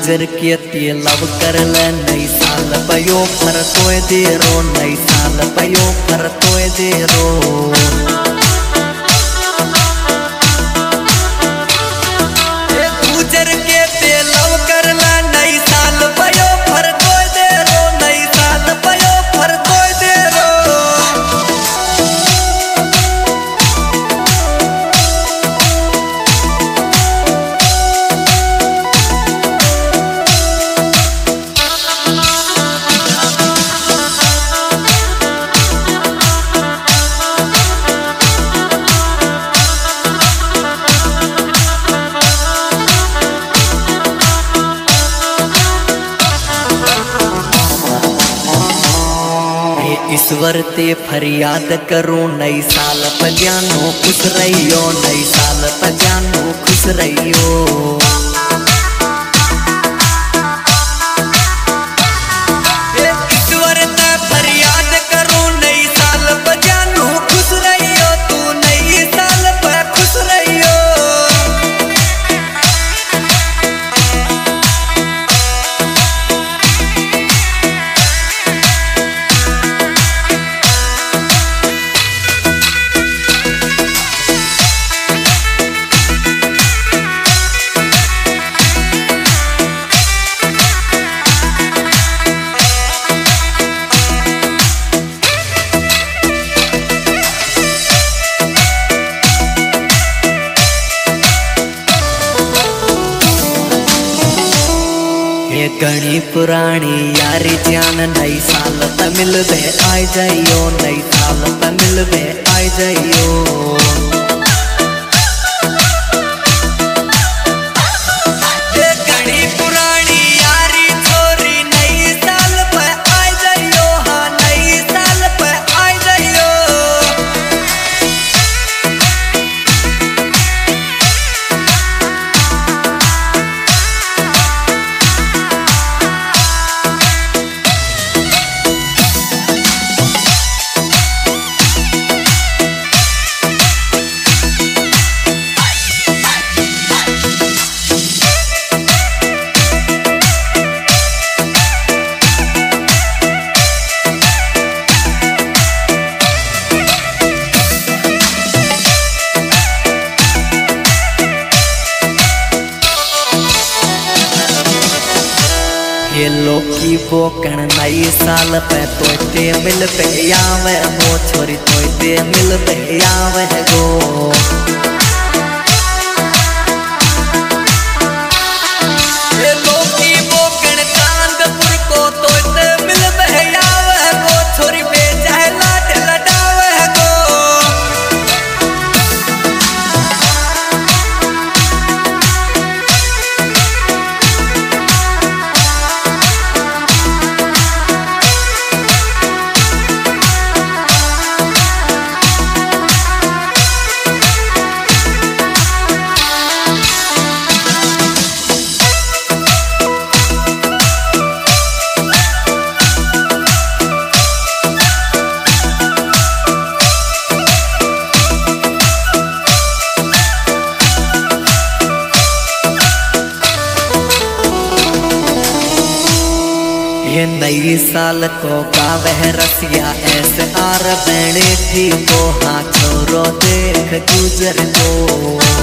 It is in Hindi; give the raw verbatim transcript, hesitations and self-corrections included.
गुजर के ते लव कर ले नई साल पयो पर तोय दे रो नई साल पयो पर तोय दे रो गुजर के ते लव कर ले नई साल पयो पर तोय दे रो नई साल पयो पर तोय दे रो ईश्वर ते फरियाद करूं नई साल पजानो खुश रहियो नई साल पजानो खुश रहियो ईश्वर ते फरियाद करूं नई साल पजानो खुश रहियो तू नई साल पर खुश रहियो घनी पुरानी यारी जान नई साल त मिलबे आ जाइयो नई साल त मिलबे आ जाइयो घनी पुरानी यारी छोरी नई साल पे आ जाइयो हाँ नई साल पे आ जाइयो ये लोकी बोकण नई साल पे तोते मिल पे आवे हो छोरी तोते मिल पे आवे गो ये लोकी बोकण चांदपुर को तोते मिल पे आवे गो छोरी बेचा लाड लडावे गो ये नई साल को गावे रसिया ऐसे आर बैणे थी को हाँ छोरो देख गुजर को।